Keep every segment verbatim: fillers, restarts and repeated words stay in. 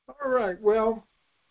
All right. Well,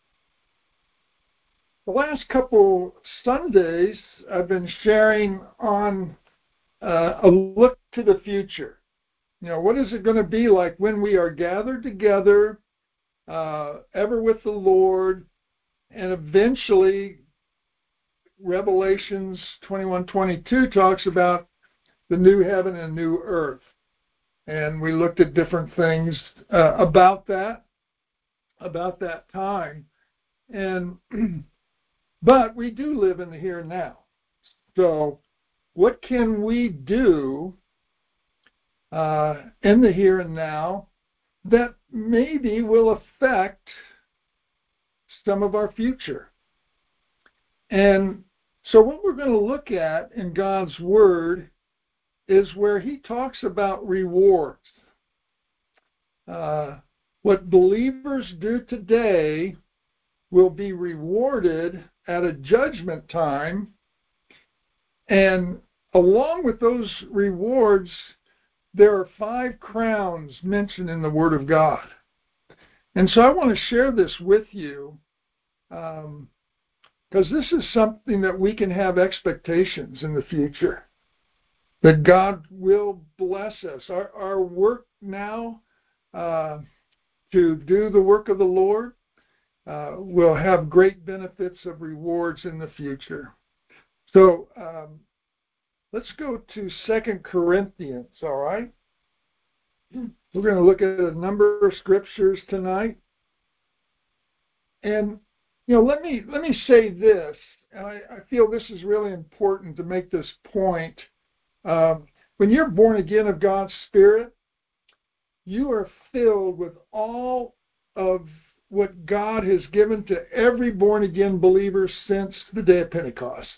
the last couple Sundays, I've been sharing on uh, a look to the future. You know, what is it going to be like when we are gathered together, uh, ever with the Lord, and eventually Revelations twenty-one twenty-two talks about the new heaven and new earth. And we looked at different things uh, about that, about that time. And but we do live in the here and now. So what can we do uh, in the here and now that maybe will affect some of our future? And so what we're going to look at in God's Word is where He talks about rewards. Uh, what believers do today will be rewarded at a judgment time. And along with those rewards, there are five crowns mentioned in the Word of God. And so I want to share this with you um, because this is something that we can have expectations in the future, that God will bless us. Our, our work now uh, to do the work of the Lord uh, will have great benefits of rewards in the future. So um, let's go to Second Corinthians, all right? We're going to look at a number of scriptures tonight. And, you know, let me let me say this, and I, I feel this is really important to make this point. Um, when you're born again of God's Spirit, you are filled with all of what God has given to every born again believer since the day of Pentecost.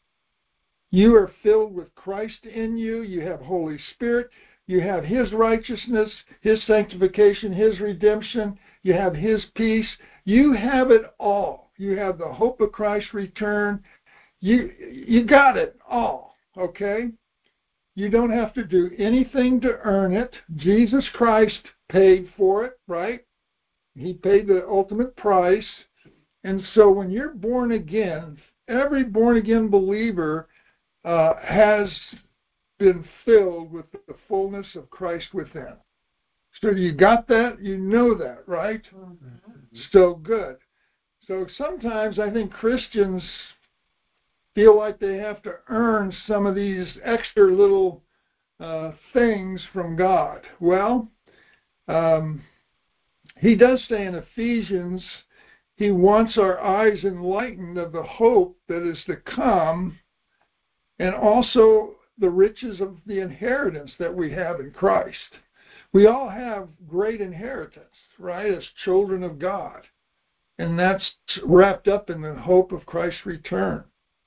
You are filled with Christ in you. You have Holy Spirit. You have His righteousness, His sanctification, His redemption. You have His peace. You have it all. You have the hope of Christ's return. You, you got it all, okay? You don't have to do anything to earn it. Jesus Christ paid for it, right? He paid the ultimate price. And so when you're born again, every born again believer uh, has been filled with the fullness of Christ within. So you got that? You know that, right? Mm-hmm. So good. So sometimes I think Christians feel like they have to earn some of these extra little uh, things from God. Well, um, He does say in Ephesians, He wants our eyes enlightened of the hope that is to come, and also the riches of the inheritance that we have in Christ. We all have great inheritance, right, as children of God. And that's wrapped up in the hope of Christ's return.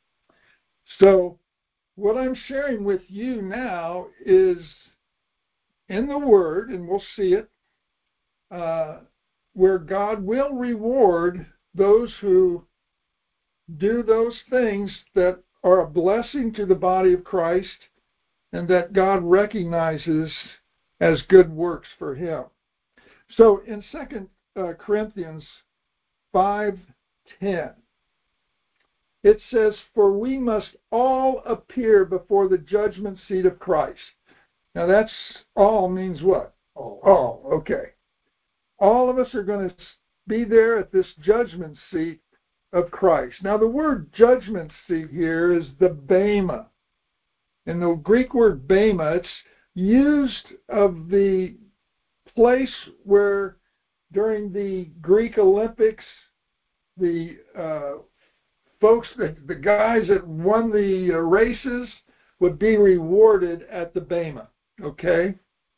So what I'm sharing with you now is in the Word, and we'll see it, uh, where God will reward those who do those things that are a blessing to the body of Christ and that God recognizes as good works for Him. So in Second Corinthians five ten, it says, "For we must all appear before the judgment seat of Christ." Now that's all means what? All. All, okay. All of us are going to be there at this judgment seat of Christ. Now the word judgment seat here is the bema. And the Greek word bema, it's used of the place where during the Greek Olympics, the uh, folks, the, the guys that won the uh, races would be rewarded at the bema, okay?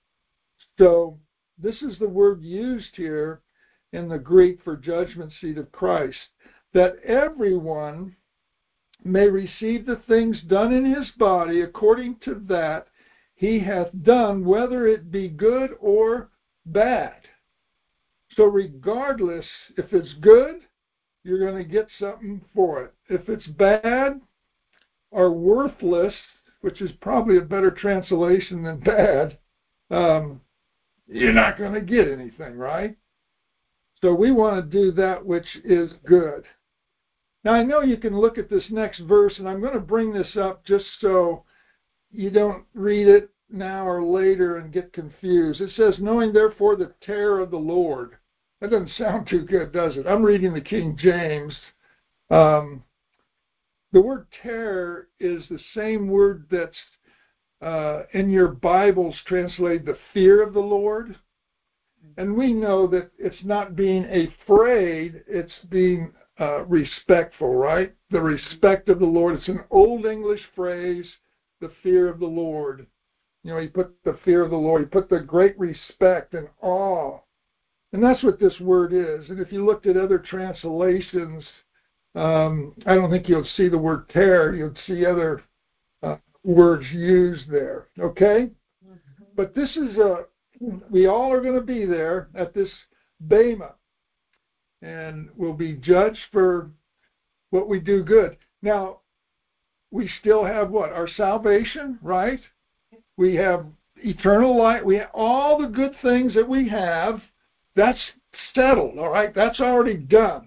So this is the word used here in the Greek for judgment seat of Christ, that everyone may receive the things done in his body according to that he hath done, whether it be good or bad. So regardless, if it's good, you're going to get something for it. If it's bad or worthless, which is probably a better translation than bad, um, you're not going to get anything, right? So we want to do that which is good. Now, I know you can look at this next verse, and I'm going to bring this up just so you don't read it now or later and get confused. It says, knowing therefore the terror of the Lord. That doesn't sound too good, does it? I'm reading the King James. Um, the word terror is the same word that's uh, in your Bibles translated the fear of the Lord. And we know that it's not being afraid, it's being uh, respectful, right? The respect of the Lord. It's an old English phrase, the fear of the Lord. You know, you put the fear of the Lord, you put the great respect and awe. And that's what this word is. And if you looked at other translations, um, I don't think you'll see the word terror. You'll see other uh, words used there. Okay? Mm-hmm. But this is a, we all are going to be there at this Bema. And we'll be judged for what we do good. Now, we still have what? Our salvation, right? We have eternal life. We have all the good things that we have. That's settled, all right? That's already done.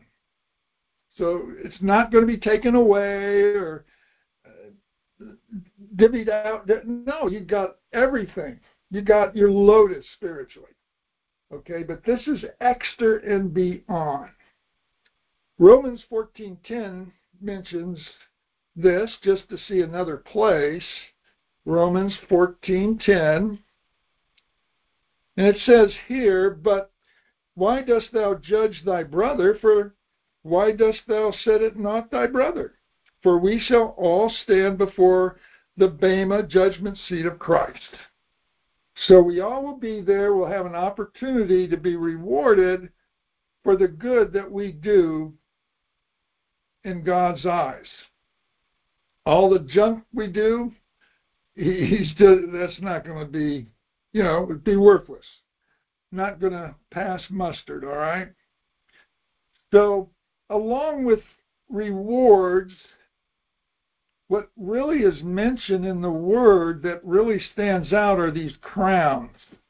So it's not going to be taken away or uh, divvied out. No, you got everything. You got your lotus spiritually. Okay, but this is extra and beyond. Romans fourteen ten mentions this just to see another place. Romans fourteen ten. And it says here, but why dost thou judge thy brother? For why dost thou set it not thy brother? For we shall all stand before the Bema judgment seat of Christ. So we all will be there. We'll have an opportunity to be rewarded for the good that we do in God's eyes. All the junk we do, he's just, that's not going to be, you know, it would be worthless. Not going to pass mustard, all right? So, along with rewards, what really is mentioned in the word that really stands out are these crowns.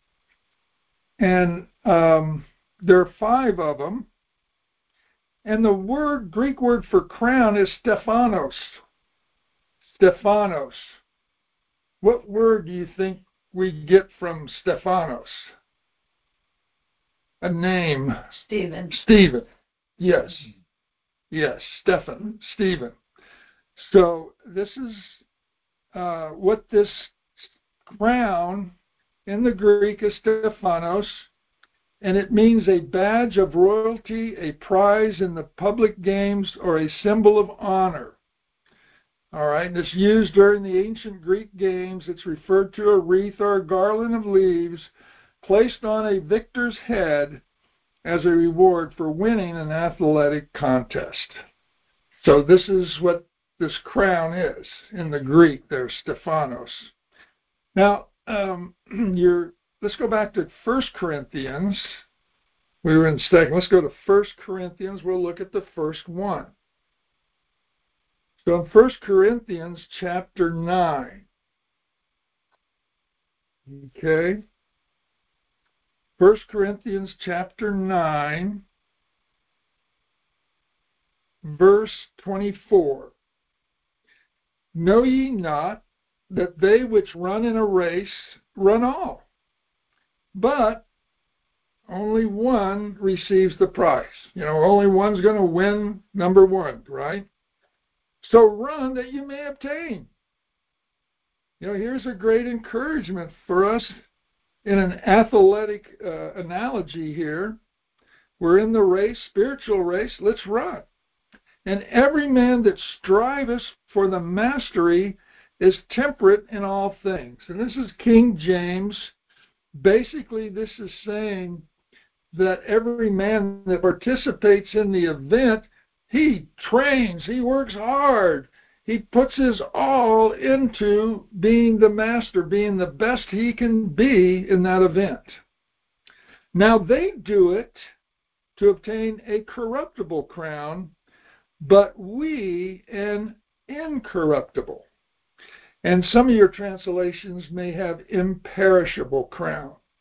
And um, there are five of them. And the word, Greek word for crown is Stephanos. Stephanos. What word do you think we get from Stephanos? A name. Stephen. Stephen. Yes. Yes, Stephen. Stephen. So this is uh, what this crown in the Greek is Stephanos, and it means a badge of royalty, a prize in the public games, or a symbol of honor. All right, and it's used during the ancient Greek games. It's referred to a wreath or a garland of leaves placed on a victor's head as a reward for winning an athletic contest. So this is what this crown is in the Greek. There's Stephanos. Now, um, you're, let's go back to First Corinthians. We were in second. Let's go to First Corinthians. We'll look at the first one. So in First Corinthians chapter nine, okay, First Corinthians chapter nine, verse twenty-four. Know ye not that they which run in a race run all, but only one receives the prize. You know, only one's going to win number one, right? So run that you may obtain. You know, here's a great encouragement for us in an athletic uh, analogy here. We're in the race, spiritual race, let's run. And every man that striveth for the mastery is temperate in all things. And this is King James. Basically, this is saying that every man that participates in the event, he trains, he works hard, he puts his all into being the master, being the best he can be in that event. Now they do it to obtain a corruptible crown, but we an incorruptible. And some of your translations may have imperishable crown.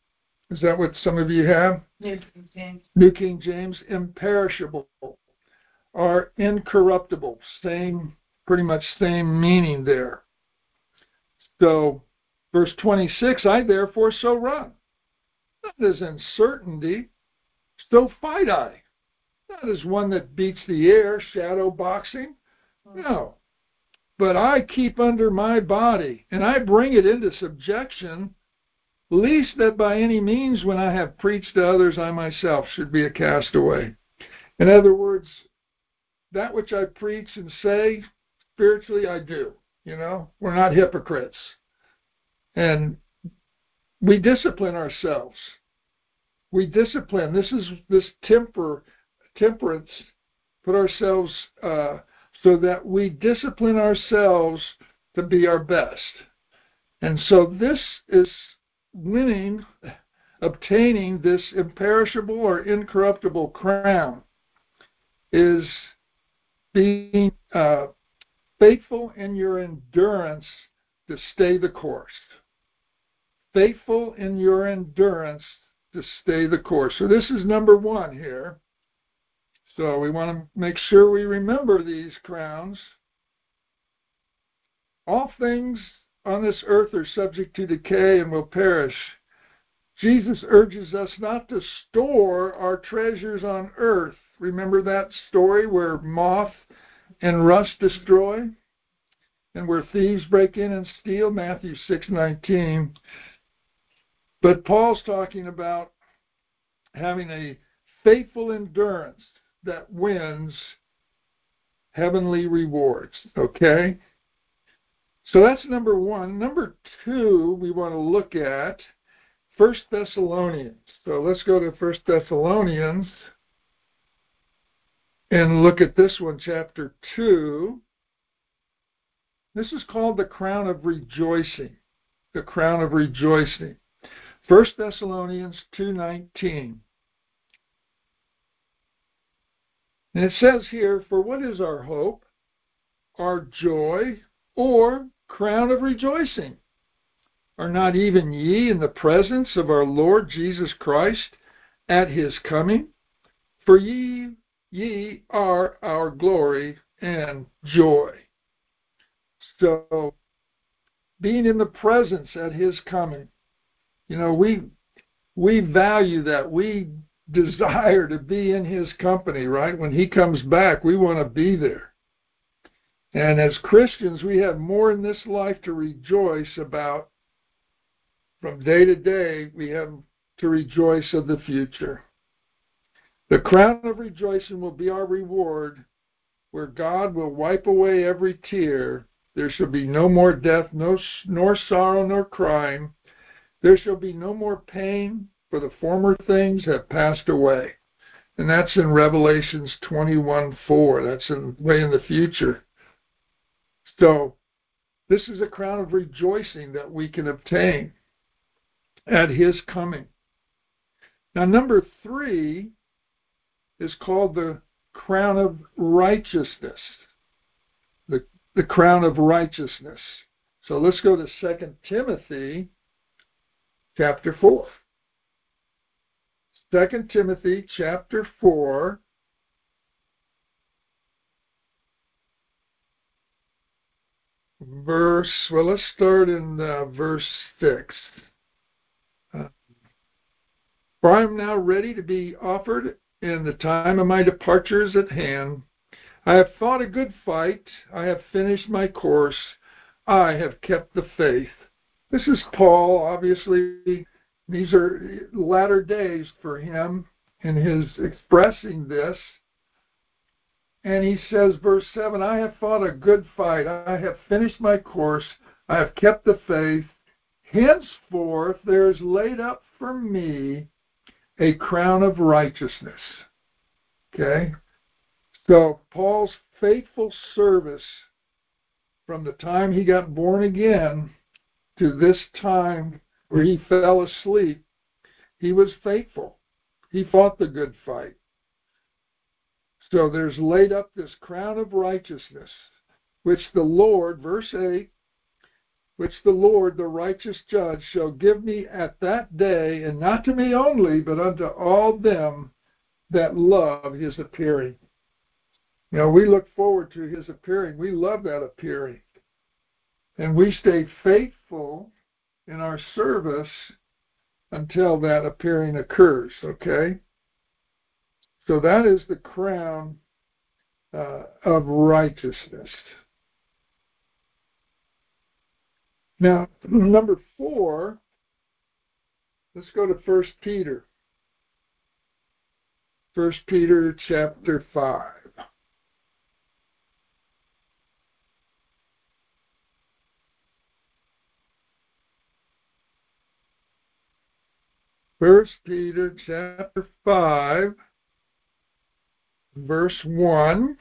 Is that what some of you have? New King James. New King James, imperishable or incorruptible. Same, pretty much same meaning there. So, verse twenty-six, I therefore so run. Not as in certainty, so fight I. Not as one that beats the air, shadow boxing. No. But I keep under my body, and I bring it into subjection, lest that by any means when I have preached to others, I myself should be a castaway. In other words, that which I preach and say, spiritually I do. You know, we're not hypocrites. And we discipline ourselves. We discipline. This is this temper, temperance, put ourselves, uh, so that we discipline ourselves to be our best. And so this is winning, obtaining this imperishable or incorruptible crown, is being uh, faithful in your endurance to stay the course. Faithful in your endurance to stay the course. So this is number one here. So we want to make sure we remember these crowns. All things on this earth are subject to decay and will perish. Jesus urges us not to store our treasures on earth. Remember that story where moth and rust destroy, and where thieves break in and steal? Matthew six nineteen. But Paul's talking about having a faithful endurance that wins heavenly rewards. Okay? So that's number one. Number two, we want to look at First Thessalonians. So let's go to First Thessalonians and look at this one, chapter two. This is called the crown of rejoicing. The crown of rejoicing. First Thessalonians two nineteen. And it says here, for what is our hope, our joy, or crown of rejoicing? Are not even ye in the presence of our Lord Jesus Christ at his coming? For ye, ye are our glory and joy. So, being in the presence at his coming, you know, we we value that. We desire to be in his company, right? When he comes back, we want to be there. And as Christians, we have more in this life to rejoice about. From day to day, we have to rejoice of the future. The crown of rejoicing will be our reward, where God will wipe away every tear. There shall be no more death, no, nor sorrow, nor crying. There shall be no more pain, for the former things have passed away. And that's in Revelations twenty-one four. That's in, way in the future. So this is a crown of rejoicing that we can obtain at his coming. Now, number three is called the crown of righteousness. The, the crown of righteousness. So let's go to Second Timothy chapter four. Second Timothy chapter four. Verse, well, let's start in uh, verse six. Uh, For I am now ready to be offered, and the time of my departure is at hand. I have fought a good fight. I have finished my course. I have kept the faith. This is Paul, obviously. These are latter days for him in his expressing this. And he says, verse seven, I have fought a good fight. I have finished my course. I have kept the faith. Henceforth there is laid up for me a crown of righteousness. Okay? So Paul's faithful service from the time he got born again to this time where he fell asleep, he was faithful. He fought the good fight. So there's laid up this crown of righteousness, which the Lord, verse eight, which the Lord, the righteous judge, shall give me at that day, and not to me only, but unto all them that love his appearing. You know, we look forward to his appearing. We love that appearing. And we stay faithful in our service until that appearing occurs, okay? So that is the crown uh, of righteousness. Now, number four, let's go to First Peter. First Peter chapter five. First Peter chapter five, verse one.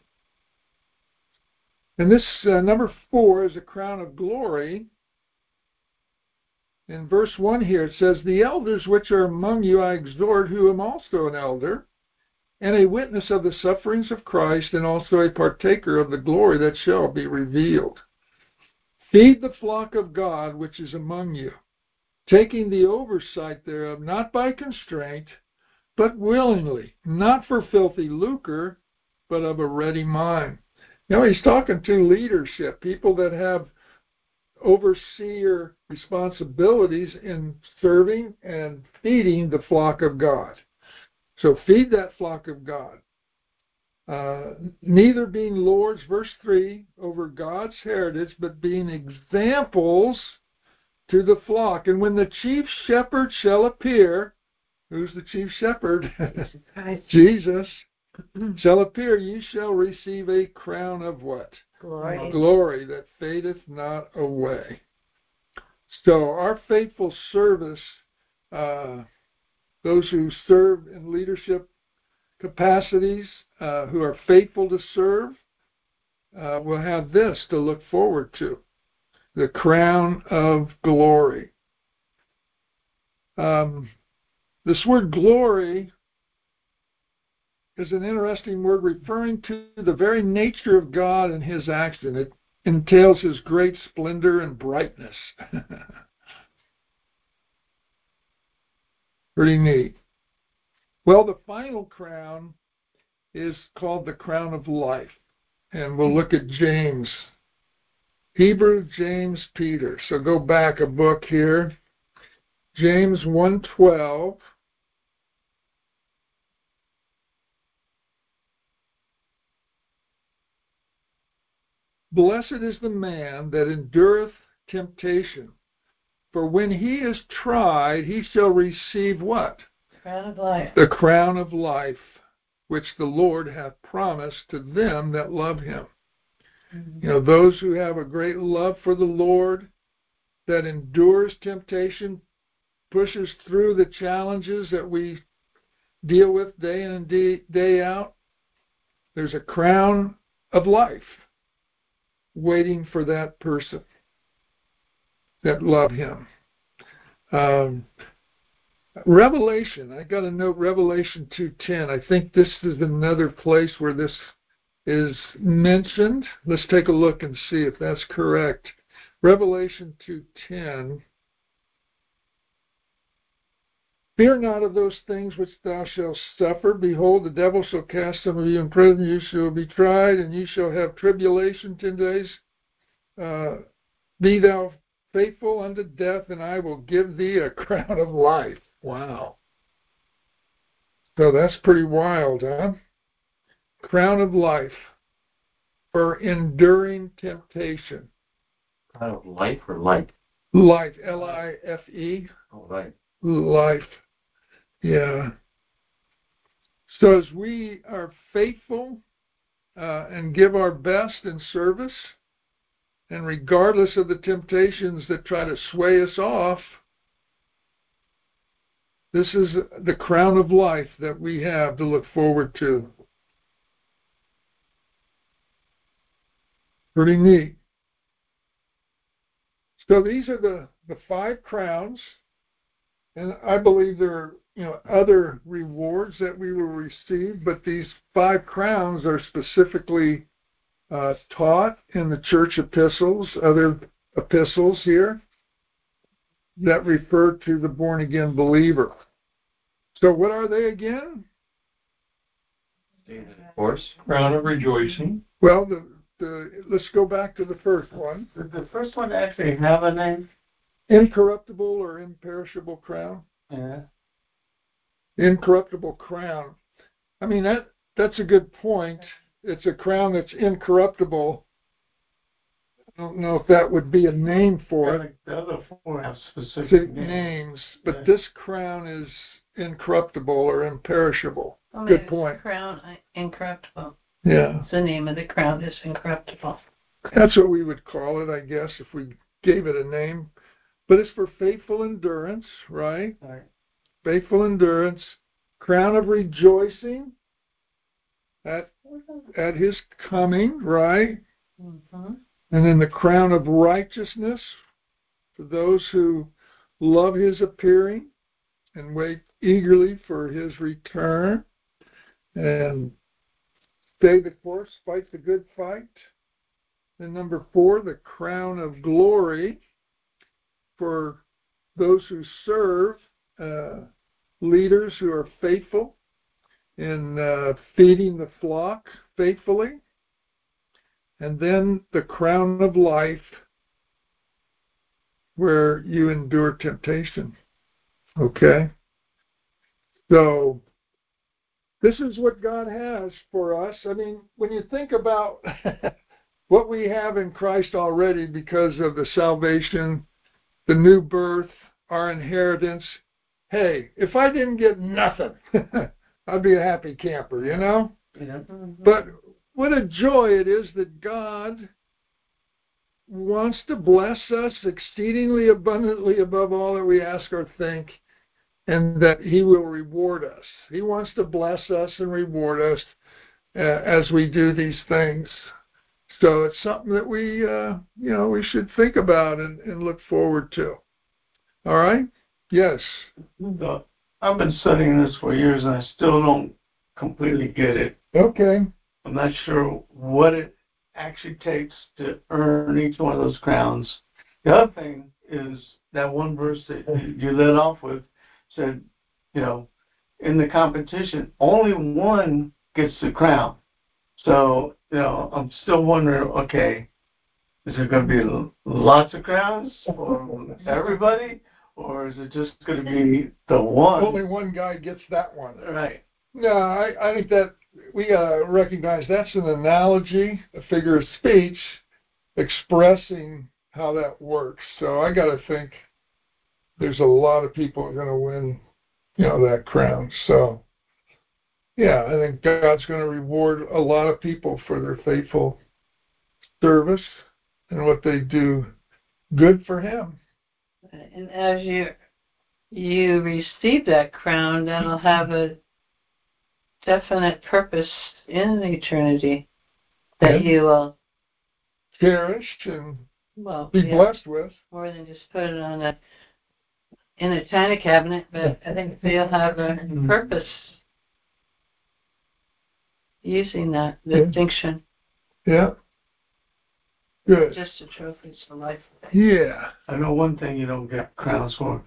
And this uh, number four is a crown of glory. In verse one here it says, the elders which are among you I exhort, who am also an elder, and a witness of the sufferings of Christ, and also a partaker of the glory that shall be revealed. Feed the flock of God which is among you, taking the oversight thereof, not by constraint, but willingly, not for filthy lucre, but of a ready mind. You know, he's talking to leadership, people that have overseer responsibilities in serving and feeding the flock of God. So feed that flock of God. Uh, neither being lords, verse three, over God's heritage, but being examples to the flock. And when the chief shepherd shall appear, who's the chief shepherd? Jesus shall appear, ye shall receive a crown of what? Glory. Glory that fadeth not away. So our faithful service, uh, those who serve in leadership capacities, uh, who are faithful to serve, uh, will have this to look forward to, the crown of glory. Um, this word glory is an interesting word referring to the very nature of God and his action. It entails his great splendor and brightness. Pretty neat. Well, the final crown is called the crown of life. And we'll look at James. Hebrew, James, Peter. So go back a book here. James one twelve. Blessed is the man that endureth temptation, for when he is tried, he shall receive what? Crown of life. The crown of life, which the Lord hath promised to them that love him. Mm-hmm. You know, those who have a great love for the Lord, that endures temptation, pushes through the challenges that we deal with day in and day, day out, there's a crown of life waiting for that person that love him. Um, Revelation, I got to note Revelation two ten. I think this is another place where this is mentioned. Let's take a look and see if that's correct. Revelation two ten. Fear not of those things which thou shalt suffer. Behold, the devil shall cast some of you in prison. You shall be tried, and you shall have tribulation ten days. Uh, be thou faithful unto death, and I will give thee a crown of life. Wow. So that's pretty wild, huh? Crown of life for enduring temptation. Crown of life or light? Life, L I F E. Oh, life. Life. Yeah. So as we are faithful uh, and give our best in service, and regardless of the temptations that try to sway us off, this is the crown of life that we have to look forward to. Pretty neat. So these are the, the five crowns, and I believe there are, you know, other rewards that we will receive, but these five crowns are specifically uh, taught in the church epistles. Other epistles here that refer to the born-again believer. So what are they again? Of course, crown of rejoicing. Well, the, the let's go back to the first one. Did the first one actually have a name? Incorruptible or imperishable crown? Yeah. Incorruptible crown. I mean, that that's a good point. It's a crown that's incorruptible. I don't know if that would be a name for it. The other four have specific Specific names. names, but Yeah. this crown is incorruptible or imperishable. Well, maybe Good point. It's crown uh, incorruptible. Yeah. It's the name of the crown is incorruptible. That's what we would call it, I guess, if we gave it a name. But it's for faithful endurance, right? Right. Faithful endurance. Crown of rejoicing at, at his coming, right? Mm-hmm. And then the crown of righteousness for those who love his appearing and wait eagerly for his return and stay the course, fight the good fight. And number four, the crown of glory for those who serve, uh, leaders who are faithful in uh, feeding the flock faithfully. And then the crown of life where you endure temptation. Okay? So this is what God has for us. I mean, when you think about what we have in Christ already because of the salvation, the new birth, our inheritance, hey, if I didn't get nothing, I'd be a happy camper, you know? Yeah. Mm-hmm. But what a joy it is that God wants to bless us exceedingly abundantly above all that we ask or think, and that he will reward us. He wants to bless us and reward us uh, as we do these things. So it's something that we, uh, you know, we should think about and, and look forward to. All right? Yes. The, I've been studying this for years and I still don't completely get it. Okay. I'm not sure what it actually takes to earn each one of those crowns. The other thing is that one verse that you led off with said, you know, in the competition, only one gets the crown. So, you know, I'm still wondering, okay, is there going to be lots of crowns for everybody? Or is it just going to be the one? Only one guy gets that one. Right. No, I, I think that we gotta recognize that's an analogy, a figure of speech, expressing how that works. So I gotta think there's a lot of people who are gonna win, you know, that crown. So yeah, I think God's gonna reward a lot of people for their faithful service and what they do good for him. And as you you receive that crown, that'll have a definite purpose in eternity that Yeah. you will, Cherished and well, be yeah, blessed with. more than just put it on a in a china cabinet, but I think they'll have a purpose using that Yeah. distinction. Yeah. Good. Just a trophy, it's a life. Yeah. I know one thing you don't get crowns for.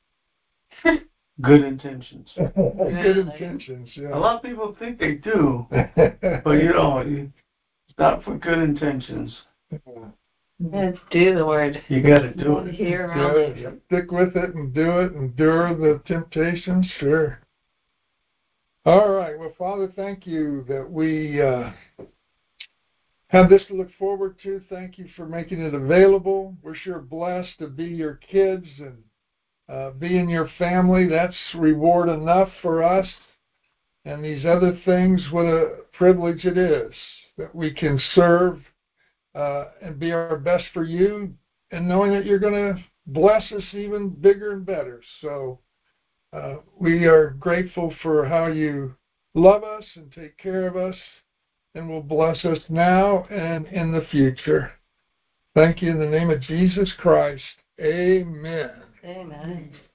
Good intentions. Good Really? intentions, yeah. A lot of people think they do, but you know, it's not for good intentions. And do the word. You got to do it. Here around Yeah, it. stick with it and do it, endure the temptations, sure. All right, well, Father, thank you that we uh, have this to look forward to. Thank you for making it available. We're sure blessed to be your kids and uh, be in your family. That's reward enough for us. And these other things, what a privilege it is that we can serve uh, and be our best for you, and knowing that you're going to bless us even bigger and better. So uh, we are grateful for how you love us and take care of us, and will bless us now and in the future. Thank you in the name of Jesus Christ. Amen. Amen.